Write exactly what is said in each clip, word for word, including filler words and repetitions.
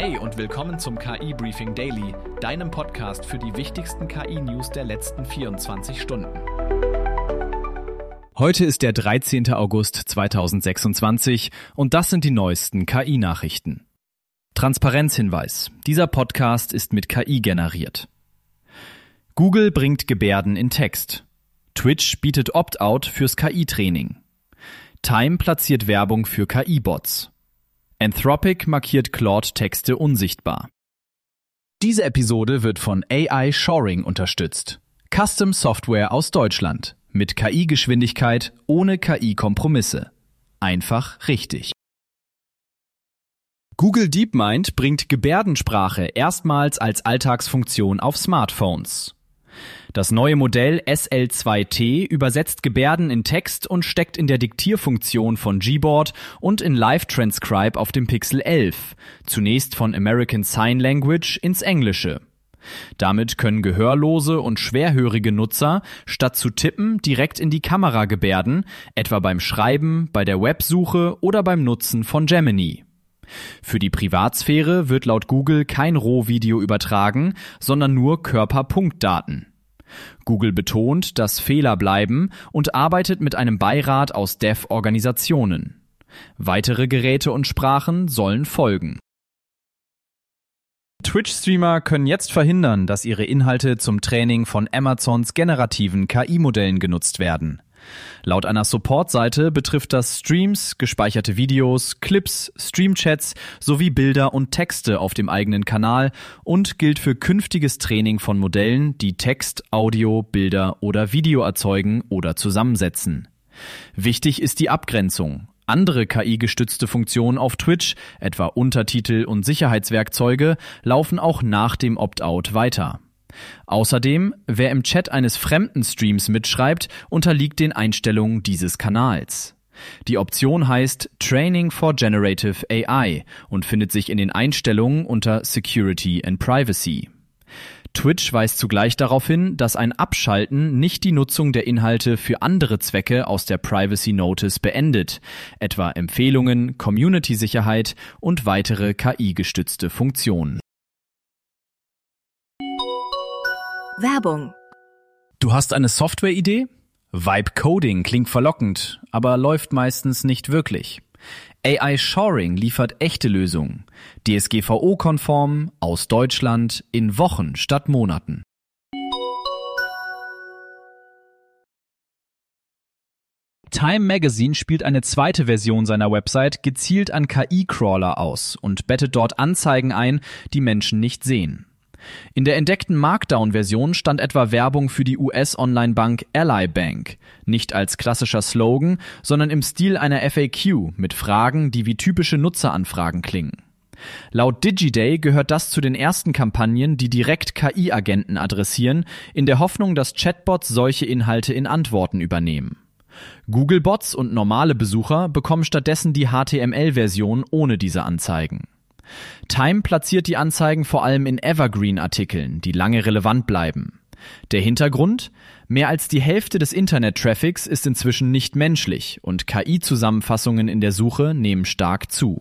Hey und willkommen zum K I-Briefing Daily, deinem Podcast für die wichtigsten K I-News der letzten vierundzwanzig Stunden. Heute ist der dreizehnten August zweitausendsechsundzwanzig und das sind die neuesten K I-Nachrichten. Transparenzhinweis: Dieser Podcast ist mit K I generiert. Google bringt Gebärden in Text. Twitch bietet Opt-out fürs K I-Training. Time platziert Werbung für K I-Bots. Anthropic markiert Claude-Texte unsichtbar. Diese Episode wird von A I Shoring unterstützt. Custom Software aus Deutschland. Mit K I-Geschwindigkeit, ohne K I-Kompromisse. Einfach richtig. Google DeepMind bringt Gebärdensprache erstmals als Alltagsfunktion auf Smartphones. Das neue Modell S L zwei T übersetzt Gebärden in Text und steckt in der Diktierfunktion von Gboard und in Live Transcribe auf dem Pixel elf, zunächst von American Sign Language ins Englische. Damit können gehörlose und schwerhörige Nutzer statt zu tippen direkt in die Kamera gebärden, etwa beim Schreiben, bei der Websuche oder beim Nutzen von Gemini. Für die Privatsphäre wird laut Google kein Rohvideo übertragen, sondern nur Körperpunktdaten. Google betont, dass Fehler bleiben und arbeitet mit einem Beirat aus Dev-Organisationen. Weitere Geräte und Sprachen sollen folgen. Twitch-Streamer können jetzt verhindern, dass ihre Inhalte zum Training von Amazons generativen K I-Modellen genutzt werden. Laut einer Support-Seite betrifft das Streams, gespeicherte Videos, Clips, Streamchats sowie Bilder und Texte auf dem eigenen Kanal und gilt für künftiges Training von Modellen, die Text, Audio, Bilder oder Video erzeugen oder zusammensetzen. Wichtig ist die Abgrenzung. Andere K I-gestützte Funktionen auf Twitch, etwa Untertitel und Sicherheitswerkzeuge, laufen auch nach dem Opt-out weiter. Außerdem, wer im Chat eines fremden Streams mitschreibt, unterliegt den Einstellungen dieses Kanals. Die Option heißt Training for Generative A I und findet sich in den Einstellungen unter Security and Privacy. Twitch weist zugleich darauf hin, dass ein Abschalten nicht die Nutzung der Inhalte für andere Zwecke aus der Privacy Notice beendet, etwa Empfehlungen, Community-Sicherheit und weitere K I-gestützte Funktionen. Werbung. Du hast eine Software-Idee? Vibe Coding klingt verlockend, aber läuft meistens nicht wirklich. A I Shoring liefert echte Lösungen. D S G V O-konform, aus Deutschland, in Wochen statt Monaten. Time Magazine spielt eine zweite Version seiner Website gezielt an K I-Crawler aus und bettet dort Anzeigen ein, die Menschen nicht sehen. In der entdeckten Markdown-Version stand etwa Werbung für die U S-Online-Bank Ally Bank, nicht als klassischer Slogan, sondern im Stil einer F A Q mit Fragen, die wie typische Nutzeranfragen klingen. Laut DigiDay gehört das zu den ersten Kampagnen, die direkt K I-Agenten adressieren, in der Hoffnung, dass Chatbots solche Inhalte in Antworten übernehmen. Google-Bots und normale Besucher bekommen stattdessen die H T M L-Version ohne diese Anzeigen. Time platziert die Anzeigen vor allem in Evergreen-Artikeln, die lange relevant bleiben. Der Hintergrund? Mehr als die Hälfte des Internet-Traffics ist inzwischen nicht menschlich und K I-Zusammenfassungen in der Suche nehmen stark zu.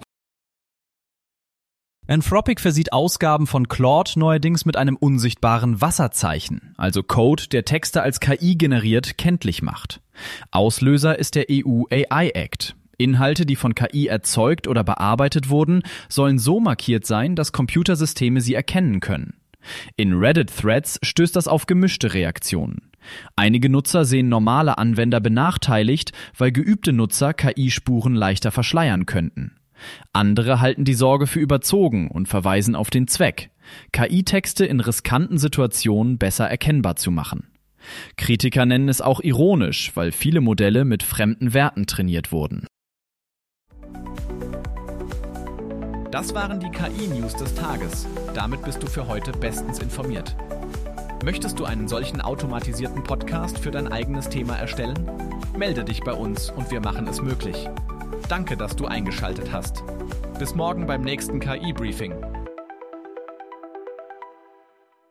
Anthropic versieht Ausgaben von Claude neuerdings mit einem unsichtbaren Wasserzeichen, also Code, der Texte als K I generiert kenntlich macht. Auslöser ist der E U A I-Act. Inhalte, die von K I erzeugt oder bearbeitet wurden, sollen so markiert sein, dass Computersysteme sie erkennen können. In Reddit-Threads stößt das auf gemischte Reaktionen. Einige Nutzer sehen normale Anwender benachteiligt, weil geübte Nutzer K I-Spuren leichter verschleiern könnten. Andere halten die Sorge für überzogen und verweisen auf den Zweck, K I-Texte in riskanten Situationen besser erkennbar zu machen. Kritiker nennen es auch ironisch, weil viele Modelle mit fremden Werten trainiert wurden. Das waren die K I-News des Tages. Damit bist du für heute bestens informiert. Möchtest du einen solchen automatisierten Podcast für dein eigenes Thema erstellen? Melde dich bei uns und wir machen es möglich. Danke, dass du eingeschaltet hast. Bis morgen beim nächsten K I-Briefing.